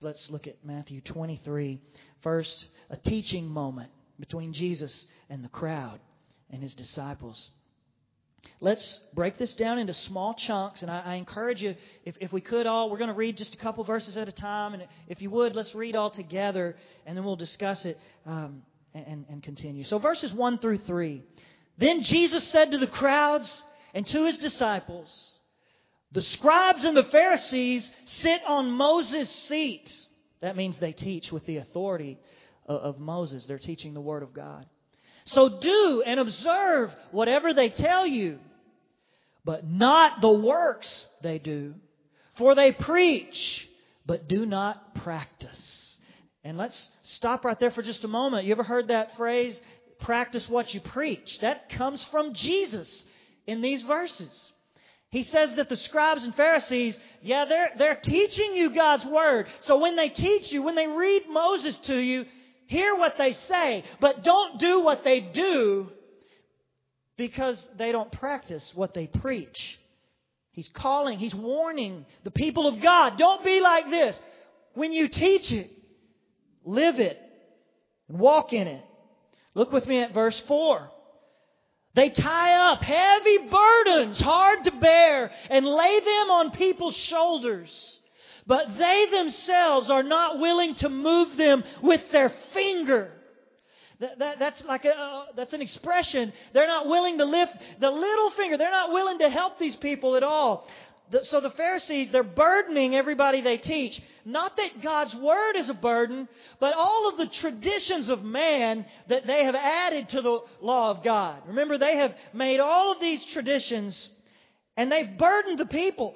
Let's look at Matthew 23. First, a teaching moment between Jesus and the crowd and His disciples. Let's break this down into small chunks, and I encourage you, if we could all, we're going to read just a couple verses at a time, and if you would, let's read all together, and then we'll discuss it and continue. So verses 1 through 3. Then Jesus said to the crowds and to His disciples, "The scribes and the Pharisees sit on Moses' seat." That means they teach with the authority of Moses. They're teaching the Word of God. "So do and observe whatever they tell you, but not the works they do. For they preach, but do not practice." And let's stop right there for just a moment. You ever heard that phrase, practice what you preach? That comes from Jesus in these verses. He says that the scribes and Pharisees, they're teaching you God's Word. So when they teach you, when they read Moses to you, hear what they say, but don't do what they do because they don't practice what they preach. He's warning the people of God, don't be like this. When you teach it, live it, and walk in it. Look with me at verse 4. "They tie up heavy burdens, hard to bear, and lay them on people's shoulders. But they themselves are not willing to move them with their finger." That's an expression. They're not willing to lift the little finger. They're not willing to help these people at all. So the Pharisees, they're burdening everybody they teach. Not that God's Word is a burden, but all of the traditions of man that they have added to the law of God. Remember, they have made all of these traditions and they've burdened the people.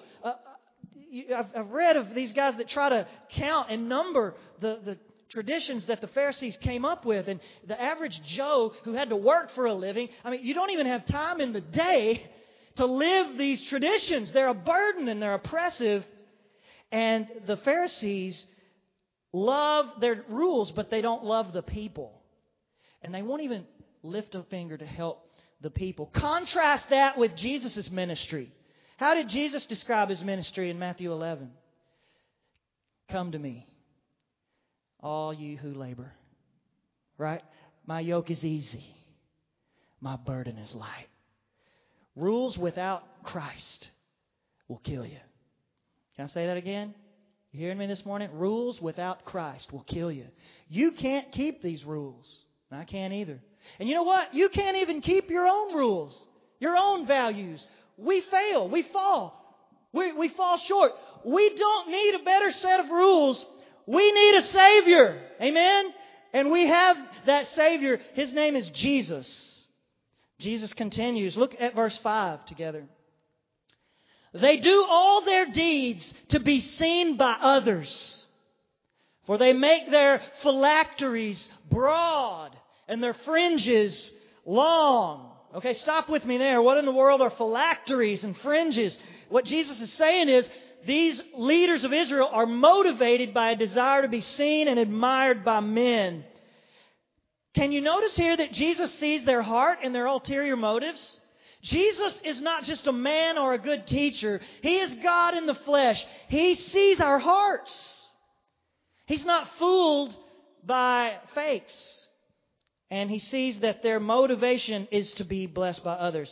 I've read of these guys that try to count and number the traditions that the Pharisees came up with. And the average Joe who had to work for a living, you don't even have time in the day to live these traditions. They're a burden and they're oppressive. And the Pharisees love their rules, but they don't love the people. And they won't even lift a finger to help the people. Contrast that with Jesus' ministry. How did Jesus describe His ministry in Matthew 11? "Come to me, all you who labor." Right? "My yoke is easy. My burden is light." Rules without Christ will kill you. Can I say that again? You hearing me this morning? Rules without Christ will kill you. You can't keep these rules. I can't either. And you know what? You can't even keep your own rules, your own values. We fail. We fall. We fall short. We don't need a better set of rules. We need a Savior. Amen? And we have that Savior. His name is Jesus. Jesus continues. Look at verse 5 together. "They do all their deeds to be seen by others. For they make their phylacteries broad and their fringes long." Okay, stop with me there. What in the world are phylacteries and fringes? What Jesus is saying is these leaders of Israel are motivated by a desire to be seen and admired by men. Can you notice here that Jesus sees their heart and their ulterior motives? Jesus is not just a man or a good teacher. He is God in the flesh. He sees our hearts. He's not fooled by fakes. And He sees that their motivation is to be blessed by others.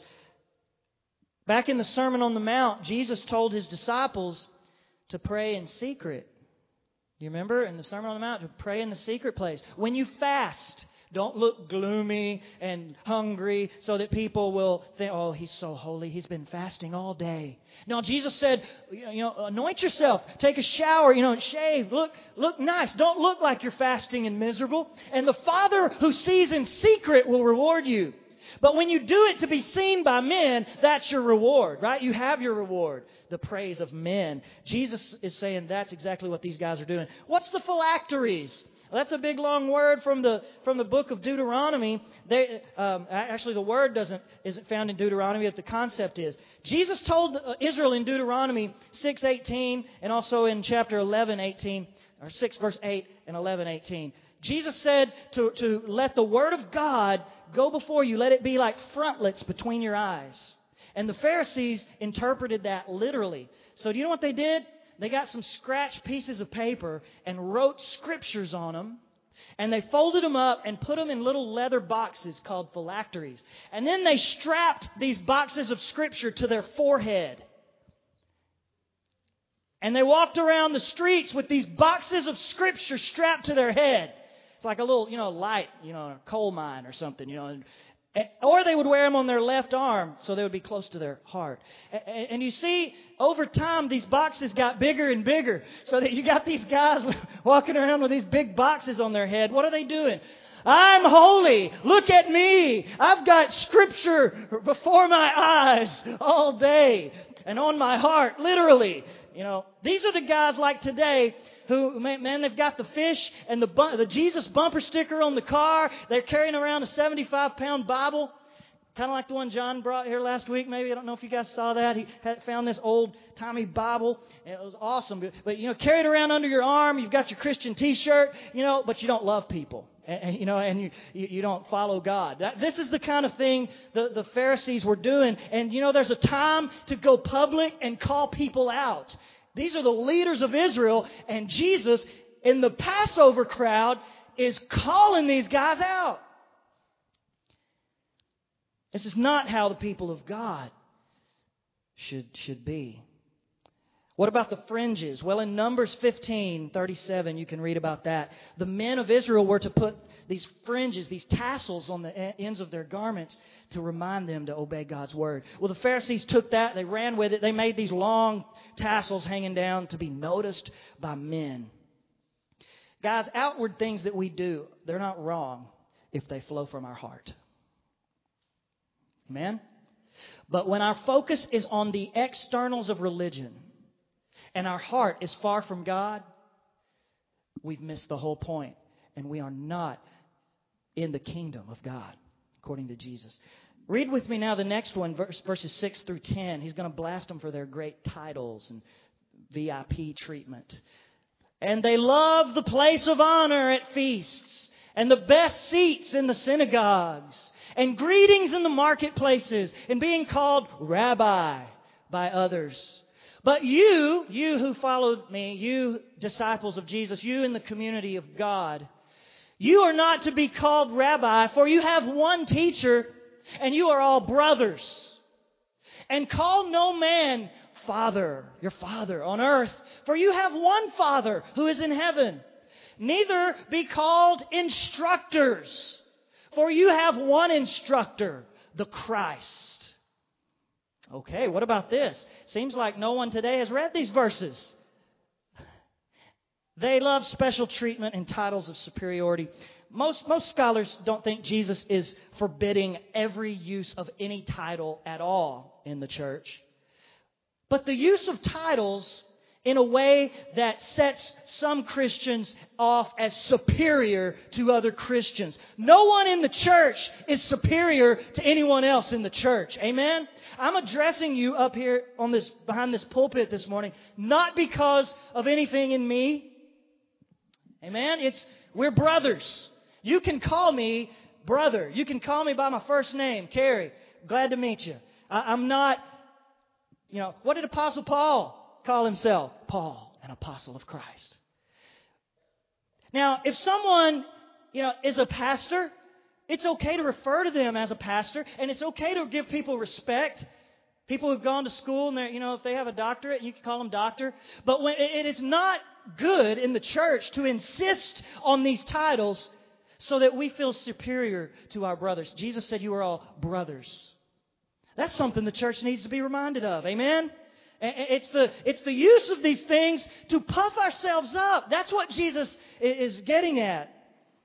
Back in the Sermon on the Mount, Jesus told His disciples to pray in secret. You remember in the Sermon on the Mount, to pray in the secret place. When you fast, don't look gloomy and hungry so that people will think, "Oh, he's so holy. He's been fasting all day." No, Jesus said, anoint yourself, take a shower, shave, look nice. Don't look like you're fasting and miserable. And the Father who sees in secret will reward you. But when you do it to be seen by men, that's your reward, right? You have your reward, the praise of men. Jesus is saying that's exactly what these guys are doing. What's the phylacteries? Well, that's a big long word from the book of Deuteronomy. Actually, the word isn't found in Deuteronomy, but the concept is. Jesus told Israel in Deuteronomy 6:18 and also in chapter 11:18, or 6 verse 8 and 11:18. Jesus said to let the Word of God go before you. Let it be like frontlets between your eyes. And the Pharisees interpreted that literally. So do you know what they did? they got some scratched pieces of paper and wrote scriptures on them. And they folded them up and put them in little leather boxes called phylacteries. And then they strapped these boxes of Scripture to their forehead. And they walked around the streets with these boxes of Scripture strapped to their head. It's like a little, light, a coal mine or something, Or they would wear them on their left arm so they would be close to their heart. And you see, over time, these boxes got bigger and bigger. So that you got these guys walking around with these big boxes on their head. What are they doing? I'm holy. Look at me. I've got Scripture before my eyes all day and on my heart, literally. These are the guys like today who, man, they've got the fish and the Jesus bumper sticker on the car. They're carrying around a 75-pound Bible, kind of like the one John brought here last week, maybe. I don't know if you guys saw that. He had found this old-timey Bible. It was awesome. But, carry it around under your arm. You've got your Christian T-shirt, but you don't love people. And you don't follow God. This is the kind of thing the Pharisees were doing. And, there's a time to go public and call people out. These are the leaders of Israel, and Jesus, in the Passover crowd, is calling these guys out. This is not how the people of God should be. What about the fringes? Well, in Numbers 15:37, you can read about that. The men of Israel were to put these fringes, these tassels on the ends of their garments to remind them to obey God's word. Well, the Pharisees took that, they ran with it, they made these long tassels hanging down to be noticed by men. Guys, outward things that we do, they're not wrong if they flow from our heart. Amen? But when our focus is on the externals of religion and our heart is far from God, we've missed the whole point, and we are not in the kingdom of God, according to Jesus. Read with me now the next one, verses 6 through 10. He's going to blast them for their great titles and VIP treatment. And they love the place of honor at feasts, and the best seats in the synagogues, and greetings in the marketplaces, and being called Rabbi by others. But you who followed me, you disciples of Jesus, you in the community of God, you are not to be called Rabbi, for you have one teacher, and you are all brothers. And call no man Father, your Father on earth, for you have one Father who is in heaven. Neither be called instructors, for you have one instructor, the Christ. Okay, what about this? Seems like no one today has read these verses. They love special treatment and titles of superiority. Most scholars don't think Jesus is forbidding every use of any title at all in the church. But the use of titles in a way that sets some Christians off as superior to other Christians. No one in the church is superior to anyone else in the church. Amen? I'm addressing you up here behind this pulpit this morning, not because of anything in me. Amen? We're brothers. You can call me brother. You can call me by my first name, Kerry. Glad to meet you. I'm not, what did Apostle Paul call himself? Paul, an apostle of Christ. Now, if someone, is a pastor, it's okay to refer to them as a pastor, and it's okay to give people respect. People who've gone to school, and if they have a doctorate, you can call them doctor. But when it is not good in the church to insist on these titles so that we feel superior to our brothers. Jesus said you are all brothers. That's something the church needs to be reminded of. Amen? It's the use of these things to puff ourselves up. That's what Jesus is getting at.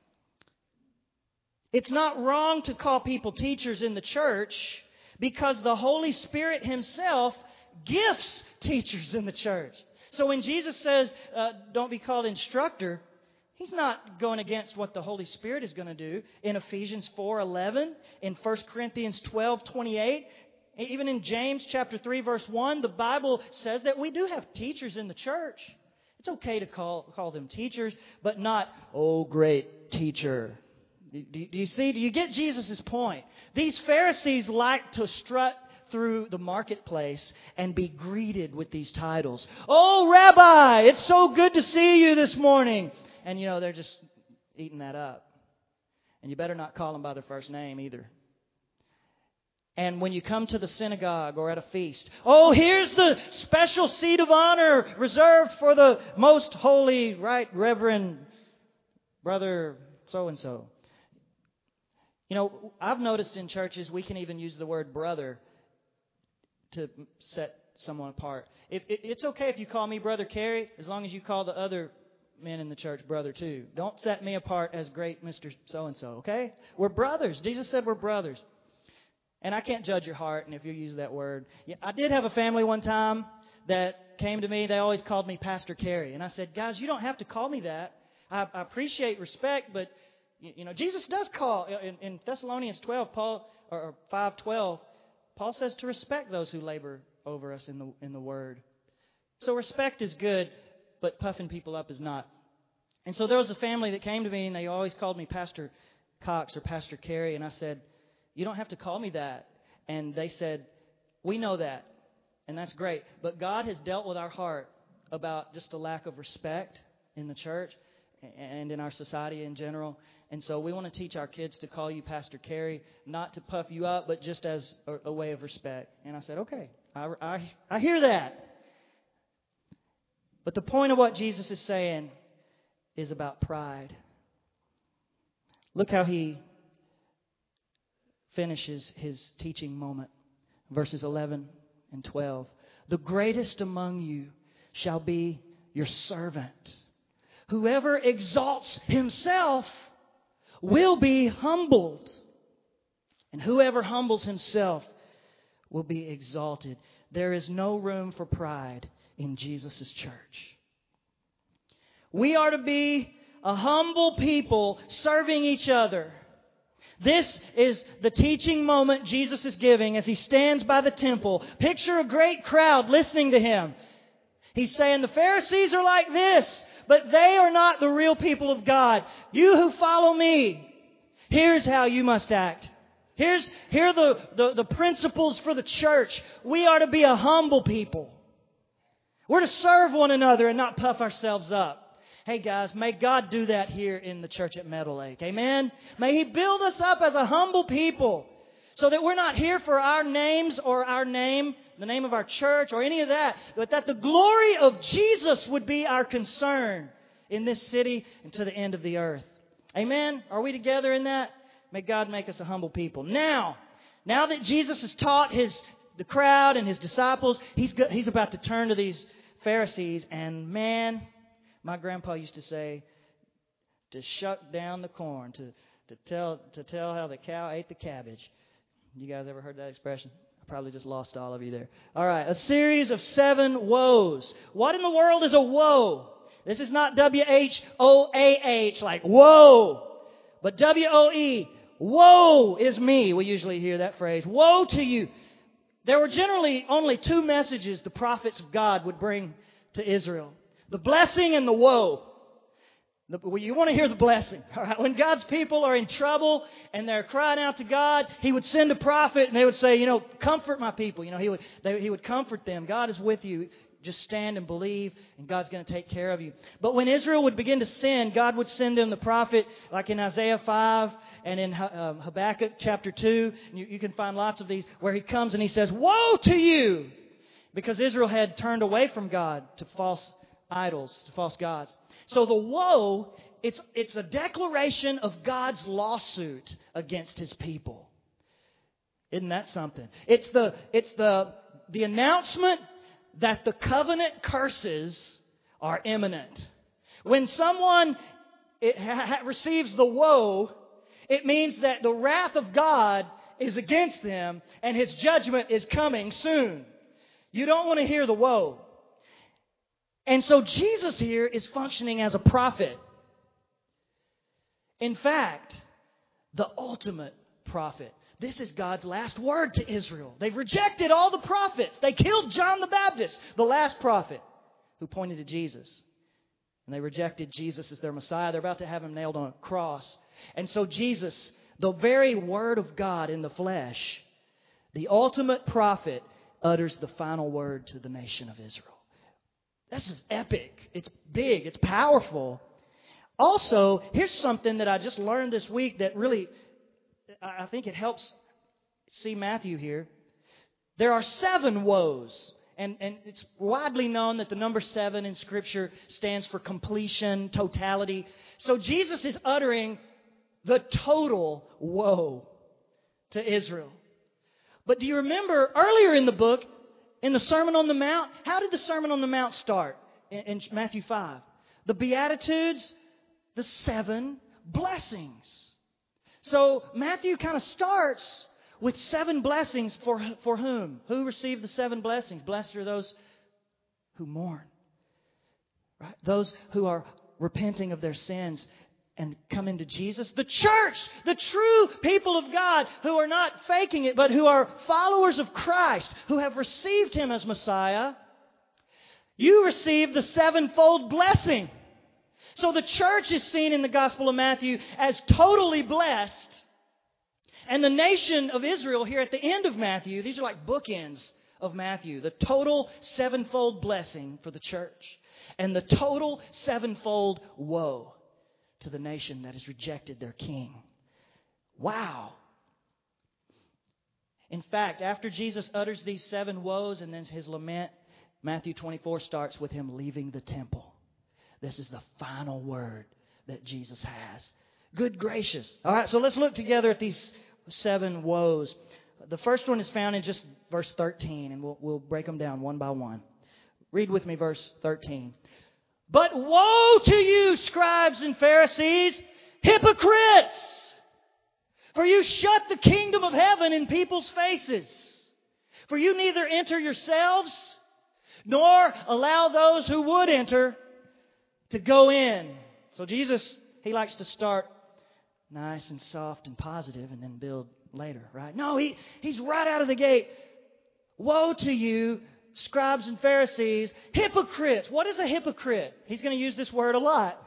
It's not wrong to call people teachers in the church because the Holy Spirit Himself gifts teachers in the church. So when Jesus says, don't be called instructor, He's not going against what the Holy Spirit is going to do. In Ephesians 4:11, in 1 Corinthians 12:28, even in James chapter 3, verse 1, the Bible says that we do have teachers in the church. It's okay to call them teachers, but not, oh, great teacher. Do you see? Do you get Jesus' point? These Pharisees like to strut through the marketplace and be greeted with these titles. Oh, Rabbi, it's so good to see you this morning. And, they're just eating that up. And you better not call them by their first name either. And when you come to the synagogue or at a feast, oh, here's the special seat of honor reserved for the most holy, right, Reverend Brother so-and-so. I've noticed in churches we can even use the word brother to set someone apart. It's okay if you call me Brother Carey, as long as you call the other men in the church brother too. Don't set me apart as great Mr. So-and-so, okay? We're brothers. Jesus said we're brothers. And I can't judge your heart, and if you use that word. Yeah, I did have a family one time that came to me. They always called me Pastor Carey. And I said, guys, you don't have to call me that. I appreciate respect, but, Jesus does call. In Thessalonians 12, Paul, or 5:12, Paul says to respect those who labor over us in the word. So respect is good, but puffing people up is not. And so there was a family that came to me, and they always called me Pastor Cox or Pastor Carey. And I said, you don't have to call me that. And they said, we know that. And that's great. But God has dealt with our heart about just a lack of respect in the church and in our society in general. And so we want to teach our kids to call you Pastor Carey, not to puff you up, but just as a way of respect. And I said, okay, I hear that. But the point of what Jesus is saying is about pride. Look how he finishes his teaching moment. Verses 11 and 12. The greatest among you shall be your servant. Whoever exalts himself will be humbled. And whoever humbles himself will be exalted. There is no room for pride in Jesus' church. We are to be a humble people serving each other. This is the teaching moment Jesus is giving as he stands by the temple. Picture a great crowd listening to him. He's saying the Pharisees are like this, but they are not the real people of God. You who follow me, here's how you must act. Here are the principles for the church. We are to be a humble people. We're to serve one another and not puff ourselves up. Hey guys, may God do that here in the church at Meadow Lake. Amen? May He build us up as a humble people so that we're not here for our names or our name, the name of our church or any of that, but that the glory of Jesus would be our concern in this city and to the end of the earth. Amen? Are we together in that? May God make us a humble people. Now that Jesus has taught the crowd and His disciples, He's about to turn to these Pharisees, and man, my grandpa used to say, to shuck down the corn, to tell how the cow ate the cabbage. You guys ever heard that expression? I probably just lost all of you there. All right, a series of 7 woes. What in the world is a woe? This is not W-H-O-A-H, like whoa, but W-O-E. Woe is me. We usually hear that phrase. Woe to you. There were generally only 2 messages the prophets of God would bring to Israel. The blessing and the woe. You want to hear the blessing. All right? When God's people are in trouble and they're crying out to God, He would send a prophet and they would say, comfort my people. He would comfort them. God is with you. Just stand and believe, and God's going to take care of you. But when Israel would begin to sin, God would send them the prophet, like in Isaiah 5 and in Habakkuk chapter 2. You can find lots of these where He comes and He says, woe to you! Because Israel had turned away from God to false idols, to false gods. So the woe, it's a declaration of God's lawsuit against His people. Isn't that something? It's the announcement that the covenant curses are imminent. When someone receives the woe, it means that the wrath of God is against them and His judgment is coming soon. You don't want to hear the woe. And so Jesus here is functioning as a prophet. In fact, the ultimate prophet. This is God's last word to Israel. They've rejected all the prophets. They killed John the Baptist, the last prophet, who pointed to Jesus. And they rejected Jesus as their Messiah. They're about to have Him nailed on a cross. And so Jesus, the very Word of God in the flesh, The ultimate prophet utters the final word to the nation of Israel. This is epic. It's big. It's powerful. Also, here's something that I just learned this week that really, I think it helps see Matthew here. There are 7 woes. And it's widely known that the number 7 in Scripture stands for completion, totality. So Jesus is uttering the total woe to Israel. But do you remember earlier in the book, in the Sermon on the Mount, how did the Sermon on the Mount start in Matthew 5? The Beatitudes, the 7 blessings. So Matthew kind of starts with 7 blessings for whom? Who received the 7 blessings? Blessed are those who mourn. Right? Those who are repenting of their sins and come into Jesus. The church, the true people of God who are not faking it, but who are followers of Christ, who have received Him as Messiah. You receive the 7-fold blessing. So the church is seen in the Gospel of Matthew as totally blessed. And the nation of Israel here at the end of Matthew, these are like bookends of Matthew. The total 7-fold blessing for the church. And the total 7-fold woe to the nation that has rejected their king. Wow. In fact, after Jesus utters these 7 woes and then His lament, Matthew 24 starts with Him leaving the temple. This is the final word that Jesus has. Good gracious. All right, so let's look together at these 7 woes. The first one is found in just verse 13, and we'll break them down one by one. Read with me verse 13. But woe to you, scribes and Pharisees, hypocrites! For you shut the kingdom of heaven in people's faces. For you neither enter yourselves, nor allow those who would enter to go in. So Jesus, He likes to start nice and soft and positive and then build later, right? No, He's right out of the gate. Woe to you, scribes and Pharisees, hypocrites. What is a hypocrite? He's going to use this word a lot.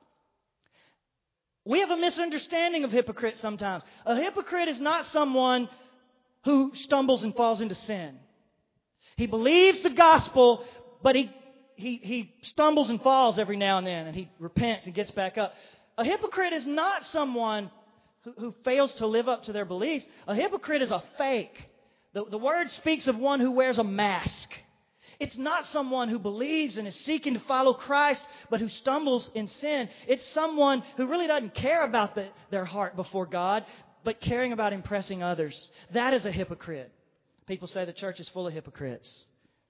We have a misunderstanding of hypocrite sometimes. A hypocrite is not someone who stumbles and falls into sin. He believes the gospel, but he stumbles and falls every now and then, and he repents and gets back up. A hypocrite is not someone who fails to live up to their beliefs. A hypocrite is a fake. The word speaks of one who wears a mask. It's not someone who believes and is seeking to follow Christ, but who stumbles in sin. It's someone who really doesn't care about their heart before God, but caring about impressing others. That is a hypocrite. People say the church is full of hypocrites.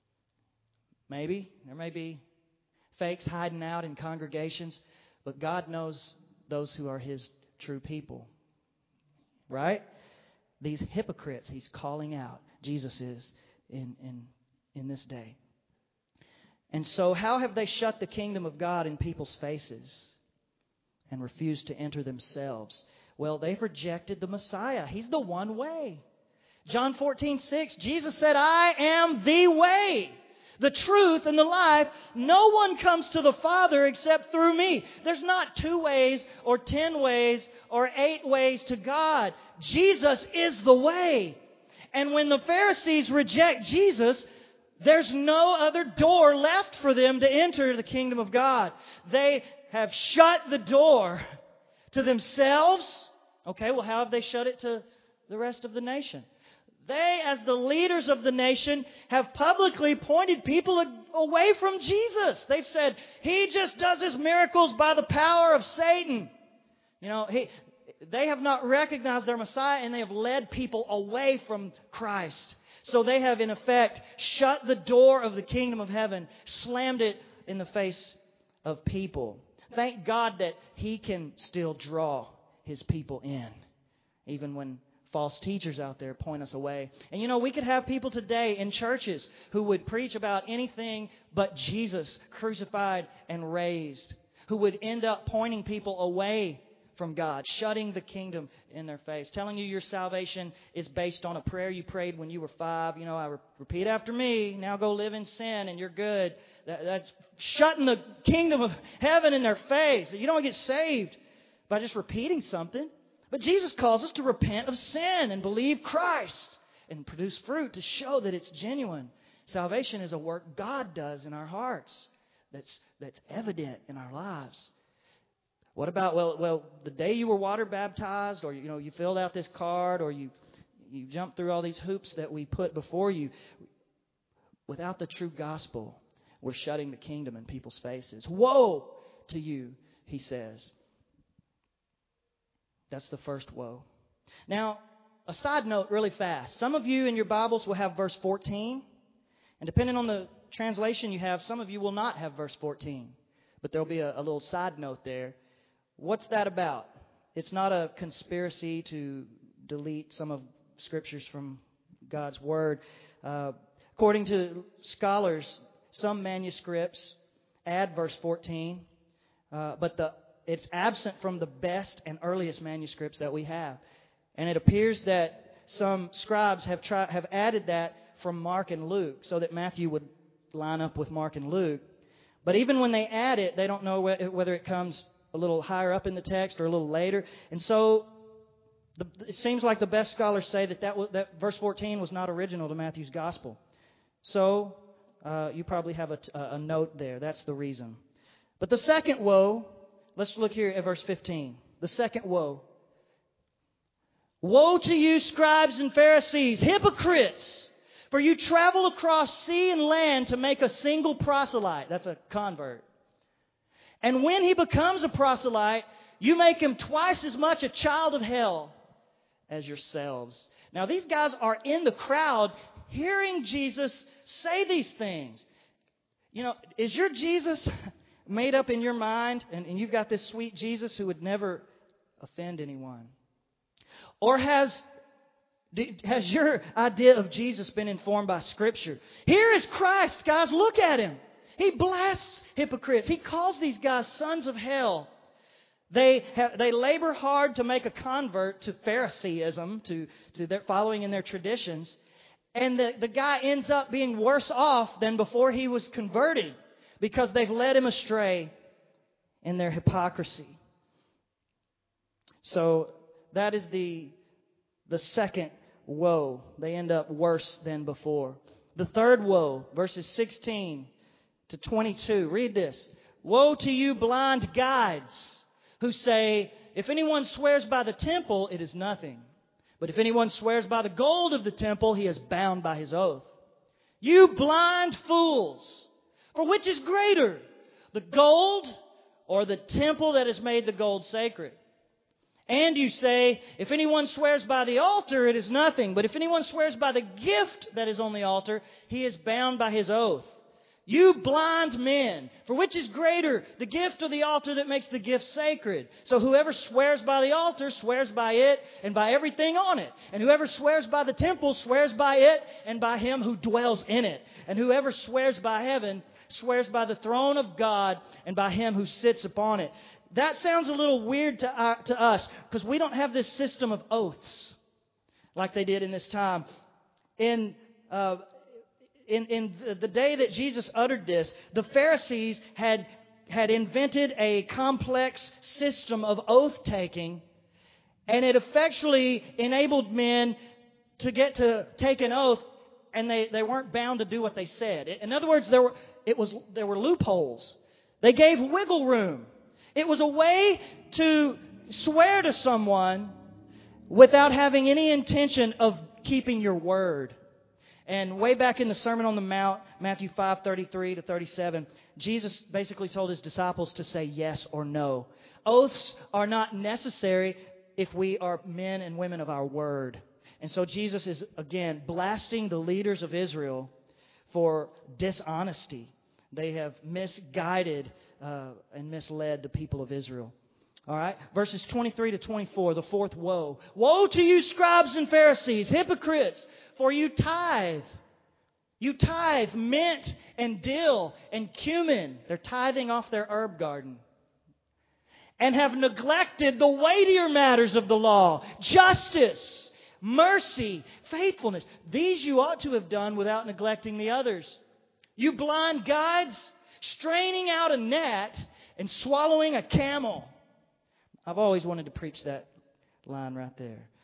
Maybe. There may be fakes hiding out in congregations, but God knows those who are His true people. Right? These hypocrites He's calling out. Jesus is in this day. And so how have they shut the kingdom of God in people's faces and refused to enter themselves? Well, they've rejected the Messiah. He's the one way. John 14:6, Jesus said, I am the way, the truth, and the life. No one comes to the Father except through me. There's not 2 ways or 10 ways or 8 ways to God. Jesus is the way. And when the Pharisees reject Jesus, there's no other door left for them to enter the kingdom of God. They have shut the door to themselves. Okay, well, how have they shut it to the rest of the nation? They, as the leaders of the nation, have publicly pointed people away from Jesus. They've said, He just does His miracles by the power of Satan. They have not recognized their Messiah, and they have led people away from Christ. So they have, in effect, shut the door of the kingdom of heaven, slammed it in the face of people. Thank God that He can still draw His people in, even when false teachers out there point us away. And we could have people today in churches who would preach about anything but Jesus crucified and raised, who would end up pointing people away from God, shutting the kingdom in their face, telling you your salvation is based on a prayer you prayed when you were 5. Repeat after me, now go live in sin and you're good. That's shutting the kingdom of heaven in their face. You don't get saved by just repeating something. But Jesus calls us to repent of sin and believe Christ and produce fruit to show that it's genuine. Salvation is a work God does in our hearts that's evident in our lives. What about, well, the day you were water baptized, or you filled out this card, or you jumped through all these hoops that we put before you? Without the true gospel, we're shutting the kingdom in people's faces. Woe to you, he says. That's the first woe. Now, a side note really fast. Some of you in your Bibles will have verse 14. And depending on the translation you have, some of you will not have verse 14. But there'll be a little side note there. What's that about? It's not a conspiracy to delete some of Scriptures from God's Word. According to scholars, some manuscripts add verse 14, but it's absent from the best and earliest manuscripts that we have. And it appears that some scribes have added that from Mark and Luke so that Matthew would line up with Mark and Luke. But even when they add it, they don't know whether it comes a little higher up in the text or a little later. And so it seems like the best scholars say that verse 14 was not original to Matthew's gospel. So you probably have a note there. That's the reason. But the second woe, let's look here at verse 15. The second woe. Woe to you, scribes and Pharisees, hypocrites! For you travel across sea and land to make a single proselyte. That's a convert. And when he becomes a proselyte, you make him twice as much a child of hell as yourselves. Now, these guys are in the crowd hearing Jesus say these things. Is your Jesus made up in your mind, and you've got this sweet Jesus who would never offend anyone? Or has your idea of Jesus been informed by Scripture? Here is Christ, guys. Look at Him. He blasts hypocrites. He calls these guys sons of hell. They labor hard to make a convert to Phariseeism, to their following in their traditions. And the guy ends up being worse off than before he was converted because they've led him astray in their hypocrisy. So that is the second woe. They end up worse than before. The third woe, verses 16 to 22. Read this. Woe to you, blind guides, who say, if anyone swears by the temple, it is nothing. But if anyone swears by the gold of the temple, he is bound by his oath. You blind fools! For which is greater, the gold or the temple that has made the gold sacred? And you say, if anyone swears by the altar, it is nothing. But if anyone swears by the gift that is on the altar, he is bound by his oath. You blind men, for which is greater, the gift or the altar that makes the gift sacred? So whoever swears by the altar swears by it and by everything on it. And whoever swears by the temple swears by it and by Him who dwells in it. And whoever swears by heaven swears by the throne of God and by Him who sits upon it. That sounds a little weird to us because we don't have this system of oaths like they did in this time. In the day that Jesus uttered this, the Pharisees had invented a complex system of oath-taking, and it effectually enabled men to get to take an oath, and they weren't bound to do what they said. In other words, there were loopholes. They gave wiggle room. It was a way to swear to someone without having any intention of keeping your word. And way back in the Sermon on the Mount, Matthew 5:33 to 37, Jesus basically told His disciples to say yes or no. Oaths are not necessary if we are men and women of our word. And so Jesus is, again, blasting the leaders of Israel for dishonesty. They have misguided and misled the people of Israel. All right, verses 23 to 24, the fourth woe. Woe to you, scribes and Pharisees, hypocrites! For you tithe mint and dill and cumin. They're tithing off their herb garden. And have neglected the weightier matters of the law. Justice, mercy, faithfulness. These you ought to have done without neglecting the others. You blind guides, straining out a gnat and swallowing a camel. I've always wanted to preach that line right there.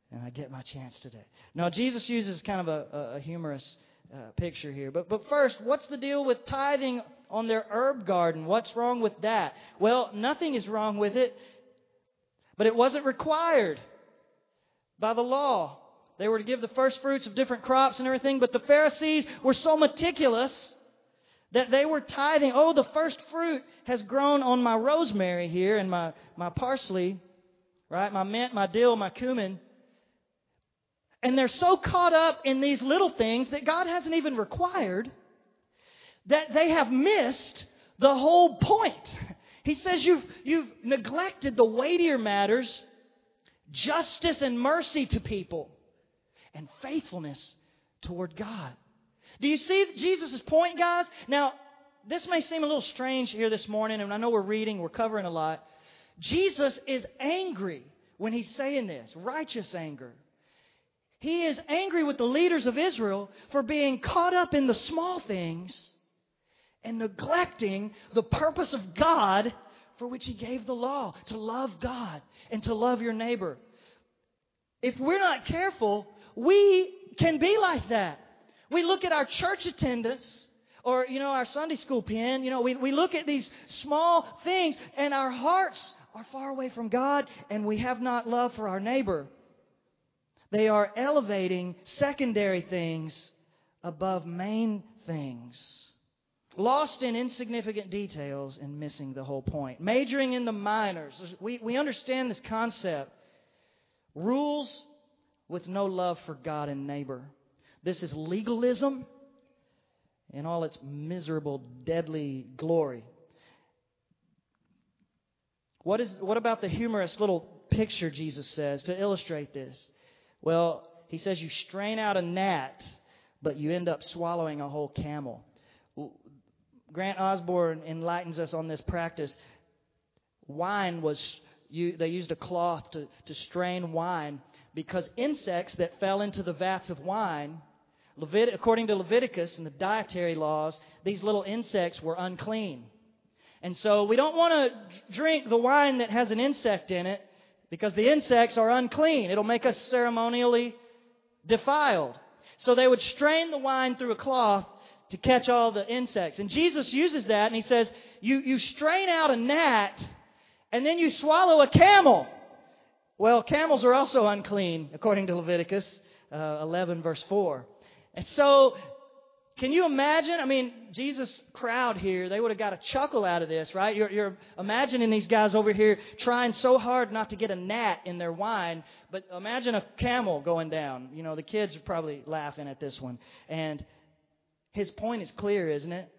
and I get my chance today. No, Jesus uses kind of a humorous picture here. But first, what's the deal with tithing on their herb garden? What's wrong with that? Well, nothing is wrong with it, but it wasn't required by the law. They were to give the first fruits of different crops and everything, but the Pharisees were so meticulous that they were tithing. Oh, the first fruit has grown on my rosemary here and my parsley, right? My mint, my dill, my cumin. And they're so caught up in these little things that God hasn't even required that they have missed the whole point. He says you've neglected the weightier matters, justice and mercy to people, and faithfulness toward God. Do you see Jesus' point, guys? Now, this may seem a little strange here this morning, and I know we're covering a lot. Jesus is angry when he's saying this, righteous anger. He is angry with the leaders of Israel for being caught up in the small things and neglecting the purpose of God for which He gave the law, to love God and to love your neighbor. If we're not careful, we can be like that. We look at our church attendance or, our Sunday school pen. We look at these small things and our hearts are far away from God and we have not love for our neighbor. They are elevating secondary things above main things. Lost in insignificant details and missing the whole point. Majoring in the minors. We understand this concept. Rules with no love for God and neighbor. This is legalism in all its miserable, deadly glory. What about the humorous little picture Jesus says to illustrate this? Well, He says you strain out a gnat, but you end up swallowing a whole camel. Grant Osborne enlightens us on this practice. Wine they used a cloth to strain wine because insects that fell into the vats of wine, according to Leviticus and the dietary laws, these little insects were unclean. And so we don't want to drink the wine that has an insect in it because the insects are unclean. It'll make us ceremonially defiled. So they would strain the wine through a cloth to catch all the insects. And Jesus uses that and He says, you strain out a gnat and then you swallow a camel. Well, camels are also unclean, according to Leviticus 11, verse 4. And so, can you imagine? I mean, Jesus' crowd here, they would have got a chuckle out of this, right? You're imagining these guys over here trying so hard not to get a gnat in their wine, but imagine a camel going down. The kids are probably laughing at this one. And His point is clear, isn't it?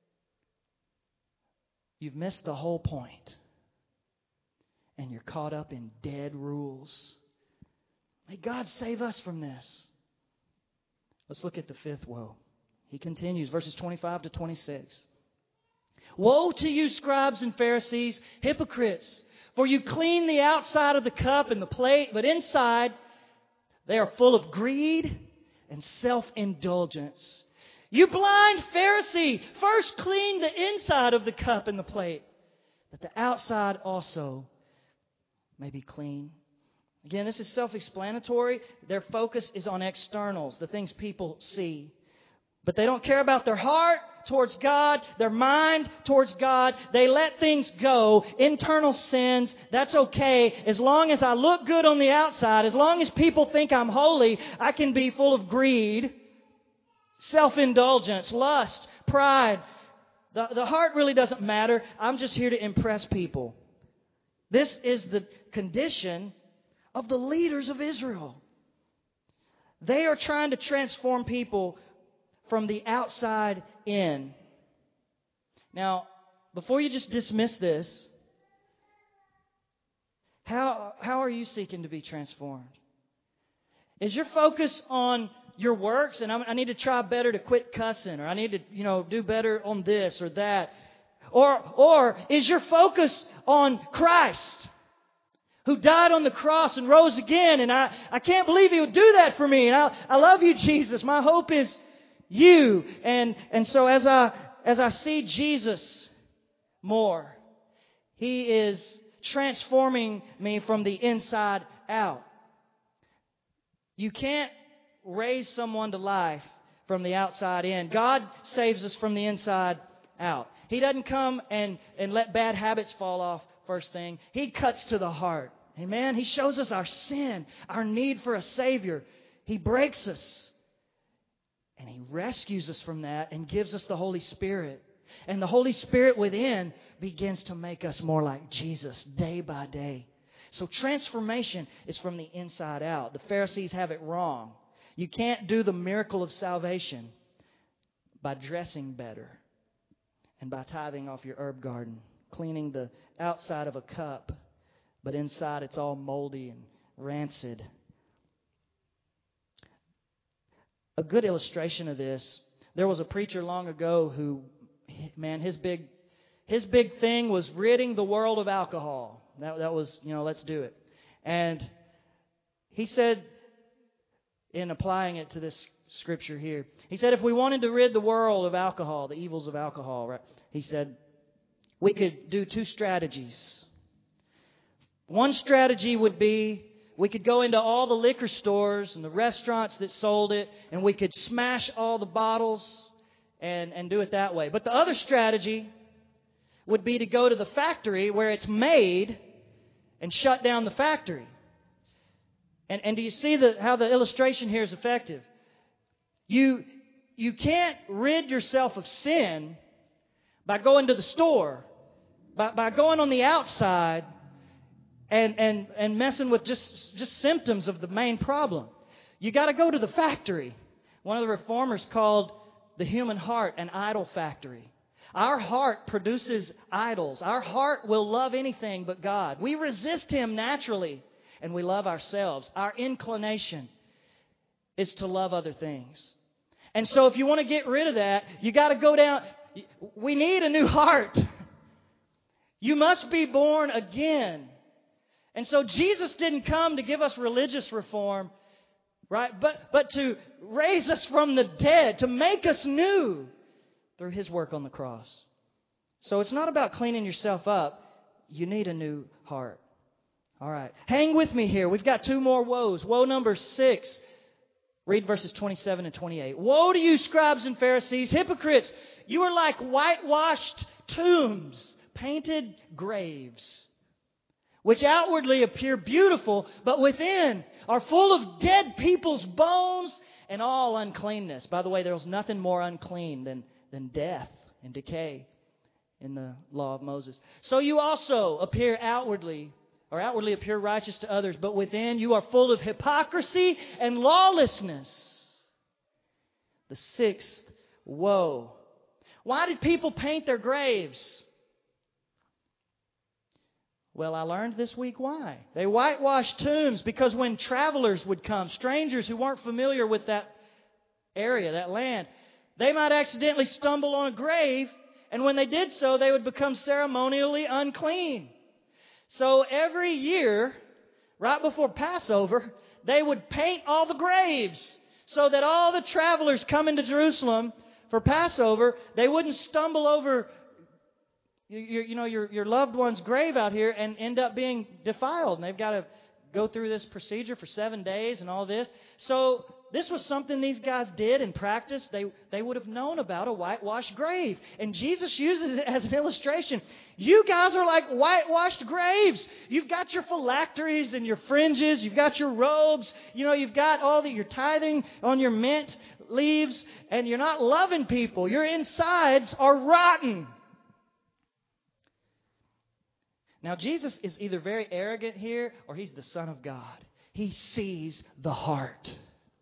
You've missed the whole point. And you're caught up in dead rules. May God save us from this. Let's look at the fifth woe. He continues, verses 25 to 26. Woe to you, scribes and Pharisees, hypocrites! For you clean the outside of the cup and the plate, but inside they are full of greed and self-indulgence. You blind Pharisee, first clean the inside of the cup and the plate, that the outside also may be clean. Again, this is self-explanatory. Their focus is on externals, the things people see. But they don't care about their heart towards God, their mind towards God. They let things go. Internal sins, that's okay. As long as I look good on the outside, as long as people think I'm holy, I can be full of greed, self-indulgence, lust, pride. The heart really doesn't matter. I'm just here to impress people. This is the condition of the leaders of Israel. They are trying to transform people from the outside in. Now, before you just dismiss this, how are you seeking to be transformed? Is your focus on your works and I need to try better to quit cussing, or I need to, do better on this or that? Or is your focus on Christ, who died on the cross and rose again, and I can't believe He would do that for me, and I love you, Jesus. My hope is you. And so as I see Jesus more, He is transforming me from the inside out. You can't raise someone to life from the outside in. God saves us from the inside out. He doesn't come and let bad habits fall off first thing. He cuts to the heart. Amen? He shows us our sin, our need for a Savior. He breaks us. And He rescues us from that and gives us the Holy Spirit. And the Holy Spirit within begins to make us more like Jesus day by day. So transformation is from the inside out. The Pharisees have it wrong. You can't do the miracle of salvation by dressing better and by tithing off your herb garden, cleaning the outside of a cup, but inside it's all moldy and rancid. A good illustration of this, there was a preacher long ago who, man, his big thing was ridding the world of alcohol. That was, let's do it. And he said, in applying it to this scripture here, he said if we wanted to rid the world of alcohol, the evils of alcohol, right? He said we could do two strategies. One strategy would be we could go into all the liquor stores and the restaurants that sold it, and we could smash all the bottles and do it that way. But the other strategy would be to go to the factory where it's made and shut down the factory. And do you see how the illustration here is effective? You can't rid yourself of sin by going to the store, by going on the outside and messing with just symptoms of the main problem. You got to go to the factory. One of the reformers called the human heart an idol factory. Our heart produces idols. Our heart will love anything but God. We resist Him naturally, and we love ourselves. Our inclination is to love other things. And so if you want to get rid of that, you got to go down. We need a new heart. You must be born again. And so Jesus didn't come to give us religious reform, right? But to raise us from the dead, to make us new through His work on the cross. So it's not about cleaning yourself up. You need a new heart. All right. Hang with me here. We've got two more woes. Woe number 6. Read verses 27 and 28. Woe to you, scribes and Pharisees, hypocrites! You are like whitewashed tombs, painted graves, which outwardly appear beautiful, but within are full of dead people's bones and all uncleanness. By the way, there's nothing more unclean than death and decay in the law of Moses. So you also outwardly appear righteous to others, but within you are full of hypocrisy and lawlessness. The 6th woe. Why did people paint their graves? Well, I learned this week why. They whitewashed tombs because when travelers would come, strangers who weren't familiar with that area, that land, they might accidentally stumble on a grave, and when they did so, they would become ceremonially unclean. So every year, right before Passover, they would paint all the graves so that all the travelers coming to Jerusalem for Passover, they wouldn't stumble over your loved one's grave out here and end up being defiled. And they've got to go through this procedure for 7 days and all this. So this was something these guys did in practice. They would have known about a whitewashed grave. And Jesus uses it as an illustration. You guys are like whitewashed graves. You've got your phylacteries and your fringes. You've got your robes. You've got your tithing on your mint leaves. And you're not loving people. Your insides are rotten. Now, Jesus is either very arrogant here or He's the Son of God. He sees the heart.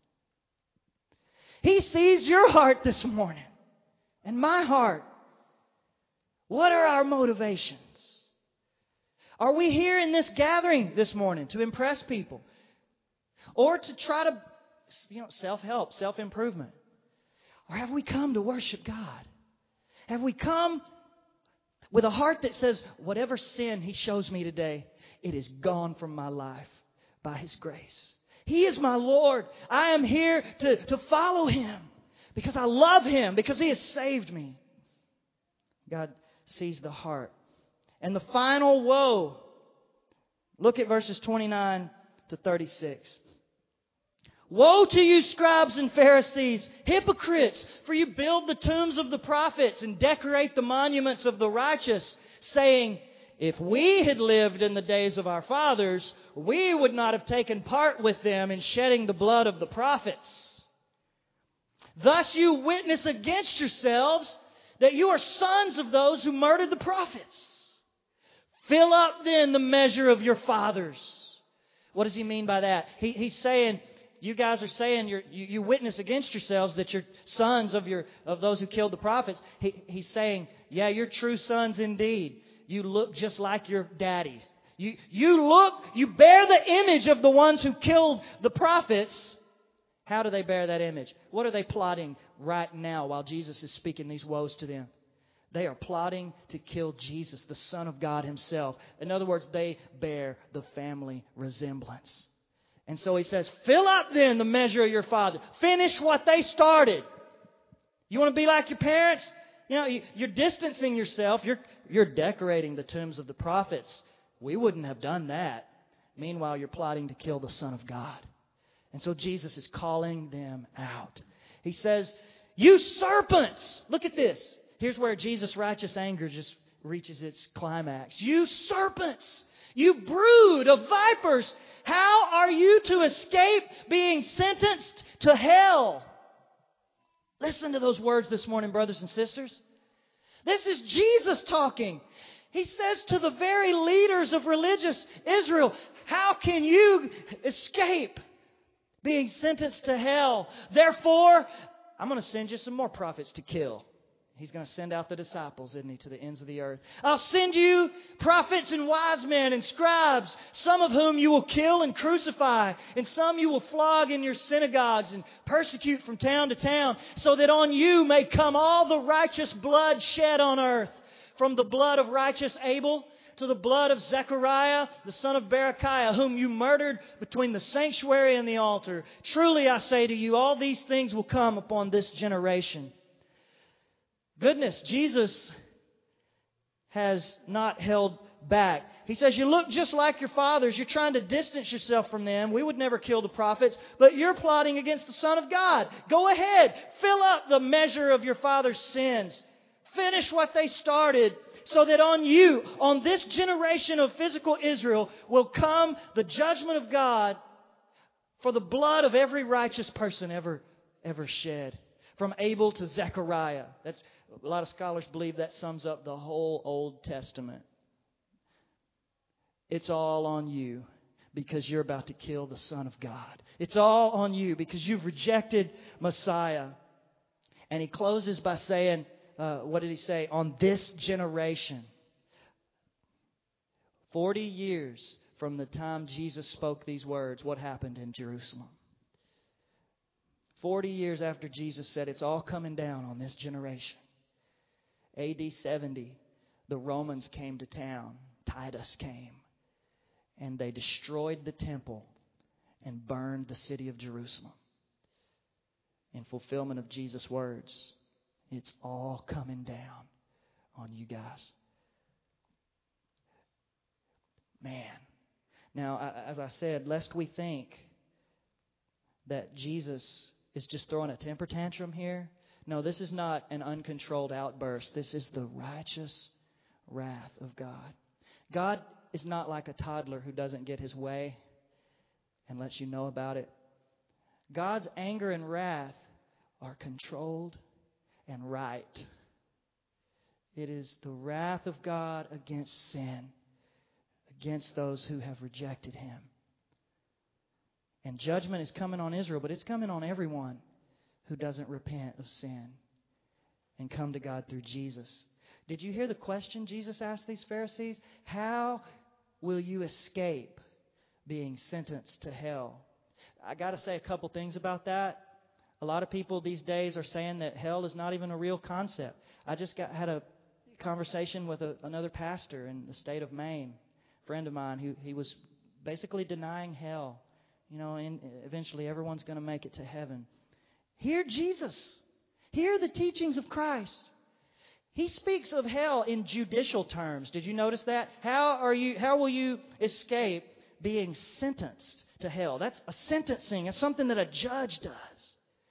He sees your heart this morning and my heart. What are our motivations? Are we here in this gathering this morning to impress people? Or to try to, self-help, self-improvement? Or have we come to worship God? Have we come with a heart that says, whatever sin He shows me today, it is gone from my life by His grace. He is my Lord. I am here to follow Him because I love Him, because He has saved me. God sees the heart. And the final woe, look at verses 29 to 36. Woe to you, scribes and Pharisees, hypocrites, for you build the tombs of the prophets and decorate the monuments of the righteous, saying, if we had lived in the days of our fathers, we would not have taken part with them in shedding the blood of the prophets. Thus you witness against yourselves that you are sons of those who murdered the prophets. Fill up then the measure of your fathers. What does he mean by that? He's saying, you guys are saying you witness against yourselves that you're sons of those who killed the prophets. He's saying, yeah, you're true sons indeed. You look just like your daddies. You bear the image of the ones who killed the prophets. How do they bear that image? What are they plotting right now while Jesus is speaking these woes to them? They are plotting to kill Jesus, the Son of God Himself. In other words, they bear the family resemblance. And so He says, fill up then the measure of your father. Finish what they started. You want to be like your parents? You know, you're distancing yourself. You're decorating the tombs of the prophets. We wouldn't have done that. Meanwhile, you're plotting to kill the Son of God. And so Jesus is calling them out. He says, you serpents! Look at this. Here's where Jesus' righteous anger just reaches its climax. You serpents! You brood of vipers! How are you to escape being sentenced to hell? Listen to those words this morning, brothers and sisters. This is Jesus talking. He says to the very leaders of religious Israel, how can you escape being sentenced to hell? Therefore, I'm going to send you some more prophets to kill. He's going to send out the disciples, isn't He, to the ends of the earth. I'll send you prophets and wise men and scribes, some of whom you will kill and crucify, and some you will flog in your synagogues and persecute from town to town, so that on you may come all the righteous blood shed on earth, from the blood of righteous Abel to the blood of Zechariah, the son of Berechiah, whom you murdered between the sanctuary and the altar. Truly I say to you, all these things will come upon this generation. Goodness, Jesus has not held back. He says, you look just like your fathers. You're trying to distance yourself from them. We would never kill the prophets, but you're plotting against the Son of God. Go ahead. Fill up the measure of your father's sins. Finish what they started, so that on you, on this generation of physical Israel, will come the judgment of God for the blood of every righteous person ever shed. From Abel to Zechariah. A lot of scholars believe that sums up the whole Old Testament. It's all on you because you're about to kill the Son of God. It's all on you because you've rejected Messiah. And he closes by saying, what did he say? On this generation. 40 years from the time Jesus spoke these words, what happened in Jerusalem? 40 years after Jesus said, it's all coming down on this generation. AD 70, the Romans came to town. Titus came. And they destroyed the temple and burned the city of Jerusalem. In fulfillment of Jesus' words, it's all coming down on you guys. Man. Now, as I said, lest we think that Jesus is just throwing a temper tantrum here. No, this is not an uncontrolled outburst. This is the righteous wrath of God. God is not like a toddler who doesn't get his way and lets you know about it. God's anger and wrath are controlled and right. It is the wrath of God against sin, against those who have rejected Him. And judgment is coming on Israel, but it's coming on everyone who doesn't repent of sin and come to God through Jesus. Did you hear the question Jesus asked these Pharisees? How will you escape being sentenced to hell? I got to say a couple things about that. A lot of people these days are saying that hell is not even a real concept. I just had a conversation with another pastor in the state of Maine, a friend of mine, who he was basically denying hell. You know, and eventually everyone's going to make it to heaven. Hear Jesus. Hear the teachings of Christ. He speaks of hell in judicial terms. Did you notice that? How will you escape being sentenced? to hell. That's a sentencing. It's something that a judge does.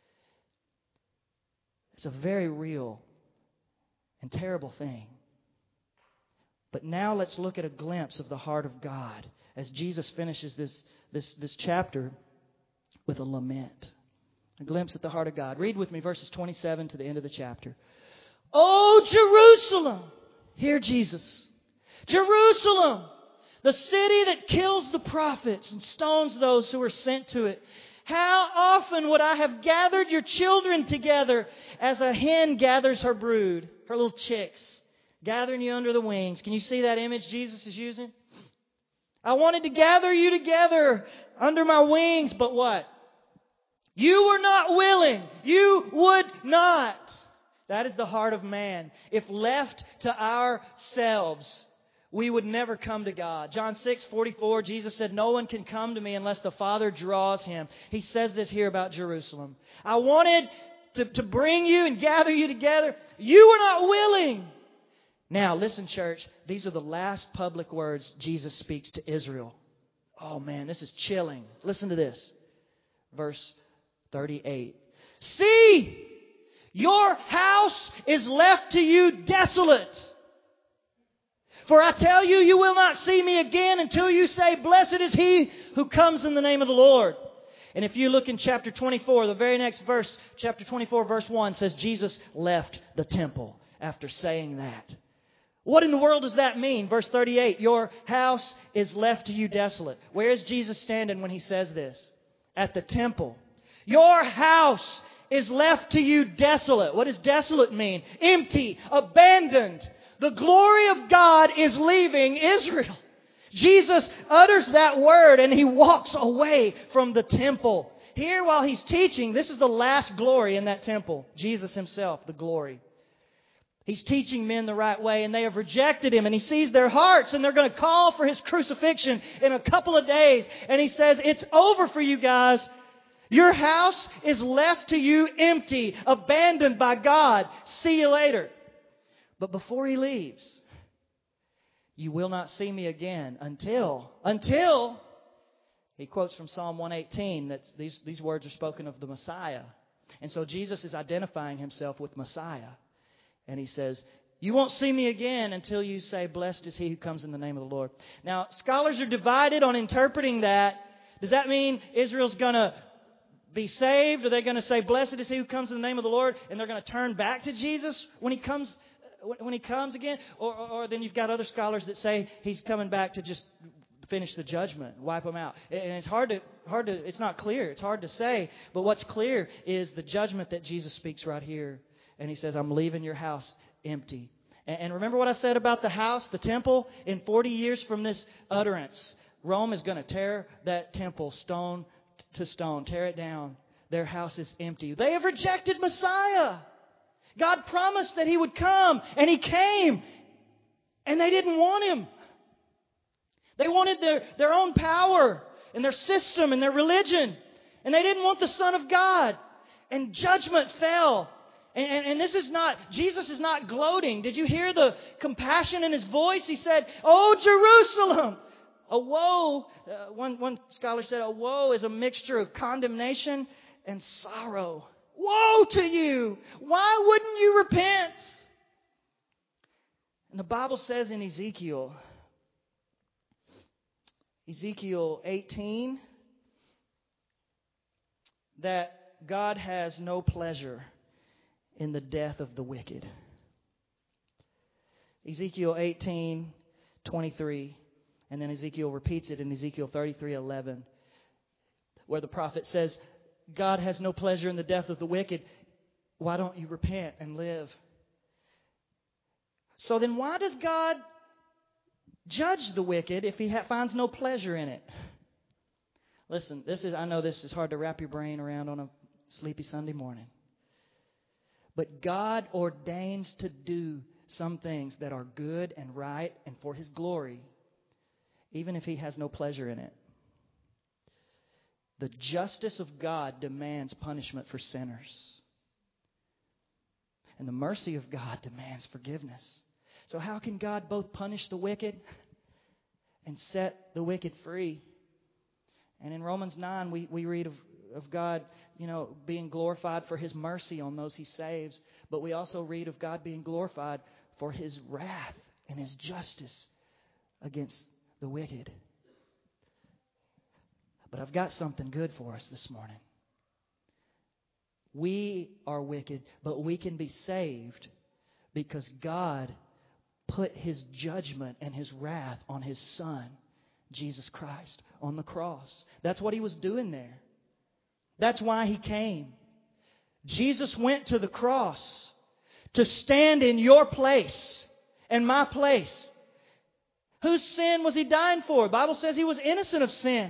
It's a very real and terrible thing. But now let's look at a glimpse of the heart of God as Jesus finishes this chapter with a lament. A glimpse at the heart of God. Read with me verses 27 to the end of the chapter. "O Jerusalem," hear Jesus, "Jerusalem, the city that kills the prophets and stones those who are sent to it. How often would I have gathered your children together as a hen gathers her brood," her little chicks, gathering you under the wings. Can you see that image Jesus is using? "I wanted to gather you together under my wings, but what? You were not willing. You would not." That is the heart of man. If left to ourselves, we would never come to God. John 6:44, Jesus said, "No one can come to me unless the Father draws him." He says this here about Jerusalem. I wanted to bring you and gather you together. You were not willing. Now, listen, church. These are the last public words Jesus speaks to Israel. Oh, man, this is chilling. Listen to this. Verse 38. "See, your house is left to you desolate. For I tell you, you will not see me again until you say, 'Blessed is he who comes in the name of the Lord.'" And if you look in chapter 24, the very next verse, chapter 24, verse 1, says Jesus left the temple after saying that. What in the world does that mean? Verse 38, "Your house is left to you desolate." Where is Jesus standing when he says this? At the temple. Your house is left to you desolate. What does desolate mean? Empty, abandoned. The glory of God is leaving Israel. Jesus utters that word and he walks away from the temple. Here while he's teaching, this is the last glory in that temple. Jesus himself, the glory. He's teaching men the right way and they have rejected him, and he sees their hearts and they're going to call for his crucifixion in a couple of days. And he says, "It's over for you guys. Your house is left to you empty, abandoned by God. See you later." But before he leaves, "You will not see me again until," he quotes from Psalm 118 that these words are spoken of the Messiah. And so Jesus is identifying himself with Messiah. And he says, "You won't see me again until you say, 'Blessed is he who comes in the name of the Lord.'" Now, scholars are divided on interpreting that. Does that mean Israel's going to be saved? Are they going to say, "Blessed is he who comes in the name of the Lord," and they're going to turn back to Jesus when he comes again? Or then you've got other scholars that say he's coming back to just finish the judgment, wipe them out. And it's hard to, it's not clear. It's hard to say. But what's clear is the judgment that Jesus speaks right here. And he says, "I'm leaving your house empty." And remember what I said about the house, the temple? In 40 years from this utterance, Rome is going to tear that temple stone to stone, tear it down. Their house is empty. They have rejected Messiah. God promised that he would come, and he came, and they didn't want him. They wanted their own power and their system and their religion, and they didn't want the Son of God. And judgment fell. And this is not, Jesus is not gloating. Did you hear the compassion in his voice? He said, "Oh, Jerusalem, a woe." One scholar said, "A woe is a mixture of condemnation and sorrow." Woe to you! Why wouldn't you repent? And the Bible says in Ezekiel 18, that God has no pleasure in the death of the wicked. Ezekiel 18:23, and then Ezekiel repeats it in Ezekiel 33:11, where the prophet says, "God has no pleasure in the death of the wicked. Why don't you repent and live?" So then why does God judge the wicked if he finds no pleasure in it? Listen, I know this is hard to wrap your brain around on a sleepy Sunday morning. But God ordains to do some things that are good and right and for his glory, even if he has no pleasure in it. The justice of God demands punishment for sinners. And the mercy of God demands forgiveness. So how can God both punish the wicked and set the wicked free? And in Romans 9, we read of God, being glorified for His mercy on those He saves. But we also read of God being glorified for His wrath and His justice against the wicked. But I've got something good for us this morning. We are wicked, but we can be saved because God put His judgment and His wrath on His Son, Jesus Christ, on the cross. That's what He was doing there. That's why He came. Jesus went to the cross to stand in your place and my place. Whose sin was He dying for? The Bible says He was innocent of sin.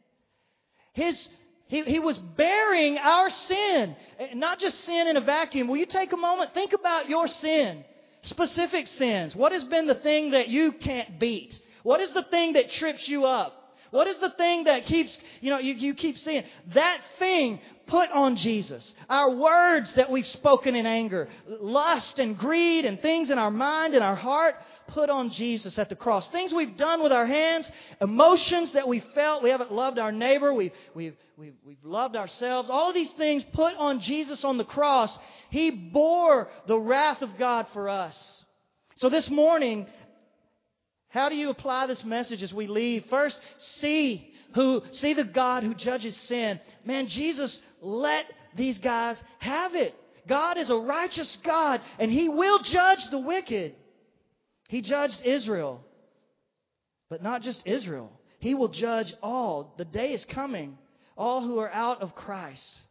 He was bearing our sin, not just sin in a vacuum. Will you take a moment? Think about your sin, specific sins. What has been the thing that you can't beat? What is the thing that trips you up? What is the thing that keeps, you keep seeing? That thing put on Jesus. Our words that we've spoken in anger, lust and greed and things in our mind and our heart, put on Jesus at the cross. Things we've done with our hands, emotions that we felt. We haven't loved our neighbor. We've loved ourselves. All of these things put on Jesus on the cross. He bore the wrath of God for us. So this morning, how do you apply this message as we leave? First, see the God who judges sin. Man, Jesus let these guys have it. God is a righteous God, and He will judge the wicked. He judged Israel, but not just Israel. He will judge all. The day is coming. All who are out of Christ.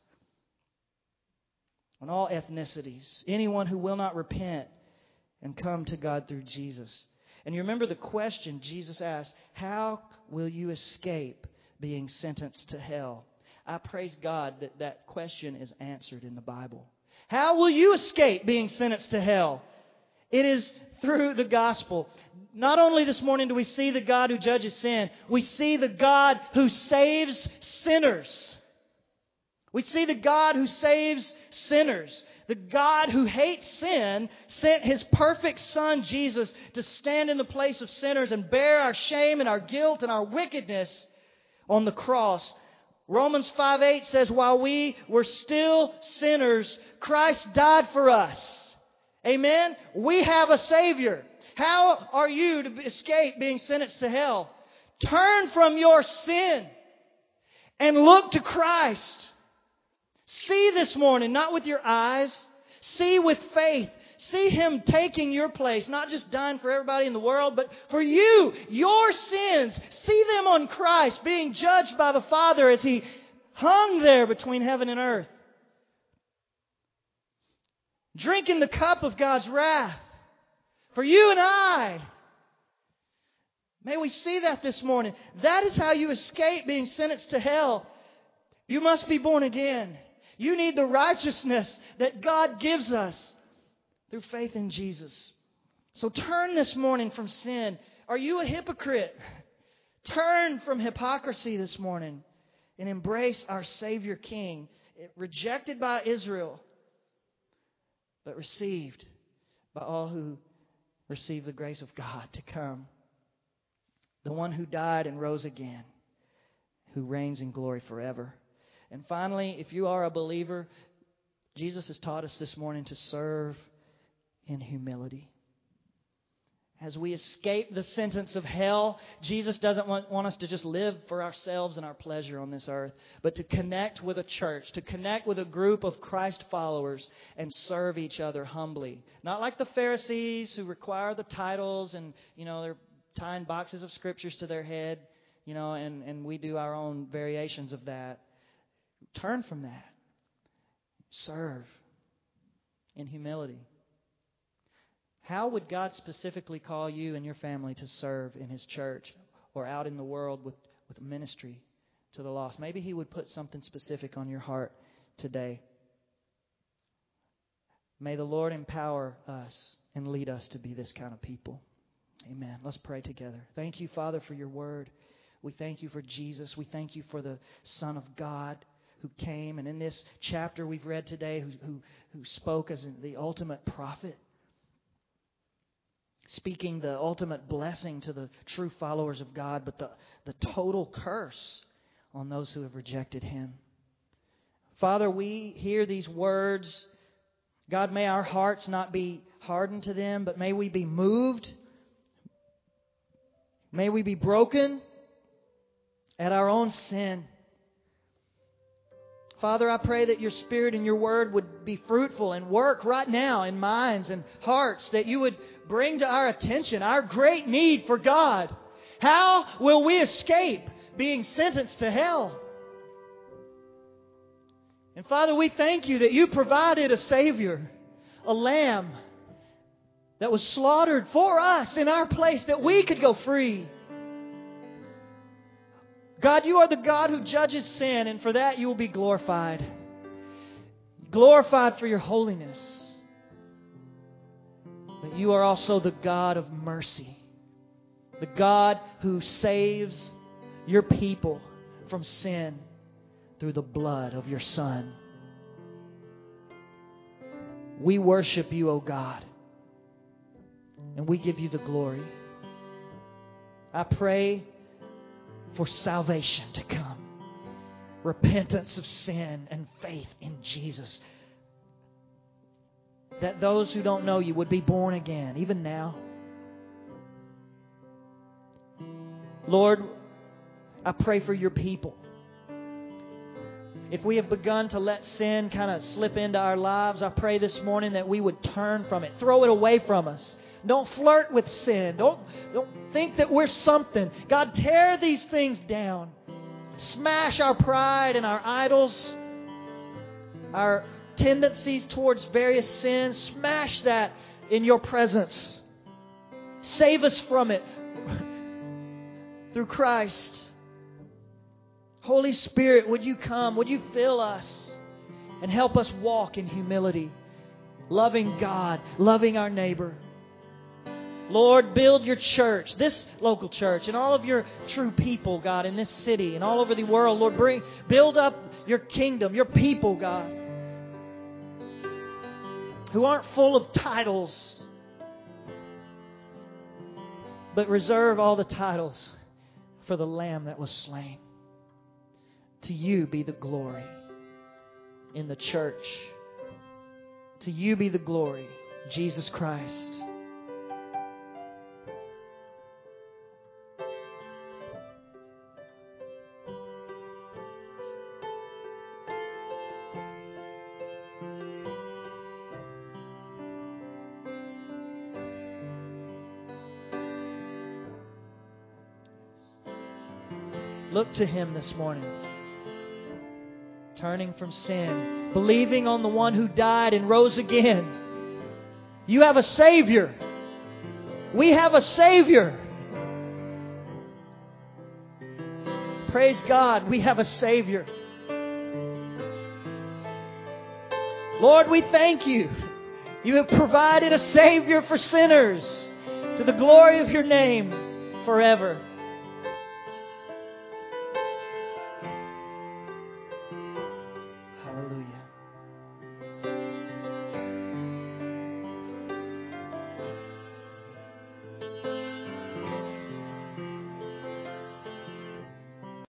On all ethnicities. Anyone who will not repent and come to God through Jesus. And you remember the question Jesus asked, how will you escape being sentenced to hell? I praise God that question is answered in the Bible. How will you escape being sentenced to hell? It is through the gospel. Not only this morning do we see the God who judges sin, we see the God who saves sinners. We see the God who saves sinners. The God who hates sin sent His perfect Son, Jesus, to stand in the place of sinners and bear our shame and our guilt and our wickedness on the cross. Romans 5:8 says, while we were still sinners, Christ died for us. Amen? We have a Savior. How are you to escape being sentenced to hell? Turn from your sin and look to Christ. See this morning, not with your eyes. See with faith. See Him taking your place, not just dying for everybody in the world, but for you, your sins. See them on Christ, being judged by the Father as He hung there between heaven and earth. Drinking the cup of God's wrath for you and I. May we see that this morning. That is how you escape being sentenced to hell. You must be born again. You need the righteousness that God gives us through faith in Jesus. So turn this morning from sin. Are you a hypocrite? Turn from hypocrisy this morning and embrace our Savior King, rejected by Israel, but received by all who receive the grace of God to come. The one who died and rose again, who reigns in glory forever. And finally, if you are a believer, Jesus has taught us this morning to serve in humility. As we escape the sentence of hell, Jesus doesn't want us to just live for ourselves and our pleasure on this earth, but to connect with a church, to connect with a group of Christ followers and serve each other humbly. Not like the Pharisees who require the titles and, they're tying boxes of scriptures to their head, and we do our own variations of that. Turn from that. Serve in humility. How would God specifically call you and your family to serve in His church or out in the world with ministry to the lost? Maybe He would put something specific on your heart today. May the Lord empower us and lead us to be this kind of people. Amen. Let's pray together. Thank you, Father, for your word. We thank you for Jesus. We thank you for the Son of God who came. And in this chapter we've read today, who spoke as the ultimate prophet, speaking the ultimate blessing to the true followers of God, but the total curse on those who have rejected Him. Father, we hear these words. God, may our hearts not be hardened to them, but may we be moved. May we be broken at our own sin. Father, I pray that Your Spirit and Your Word would be fruitful and work right now in minds and hearts, that You would bring to our attention our great need for God. How will we escape being sentenced to hell? And Father, we thank You that You provided a Savior, a Lamb that was slaughtered for us in our place, that we could go free. God, You are the God who judges sin, and for that You will be glorified. Glorified for Your holiness. But You are also the God of mercy. The God who saves Your people from sin through the blood of Your Son. We worship You, O God, and we give You the glory. I pray for salvation to come, repentance of sin and faith in Jesus, that those who don't know You would be born again, even now. Lord, I pray for Your people. If we have begun to let sin kind of slip into our lives, I pray this morning that we would turn from it, throw it away from us. Don't flirt with sin. Don't think that we're something. God, tear these things down. Smash our pride and our idols, our tendencies towards various sins. Smash that in Your presence. Save us from it through Christ. Holy Spirit, would You come? Would You fill us and help us walk in humility, loving God, loving our neighbor. Lord, build Your church, this local church, and all of Your true people, God, in this city and all over the world. Lord, build up Your kingdom, Your people, God, who aren't full of titles, but reserve all the titles for the Lamb that was slain. To You be the glory in the church. To You be the glory, Jesus Christ. Look to Him this morning. Turning from sin, believing on the One who died and rose again. You have a Savior. We have a Savior. Praise God, we have a Savior. Lord, we thank You. You have provided a Savior for sinners to the glory of Your name forever.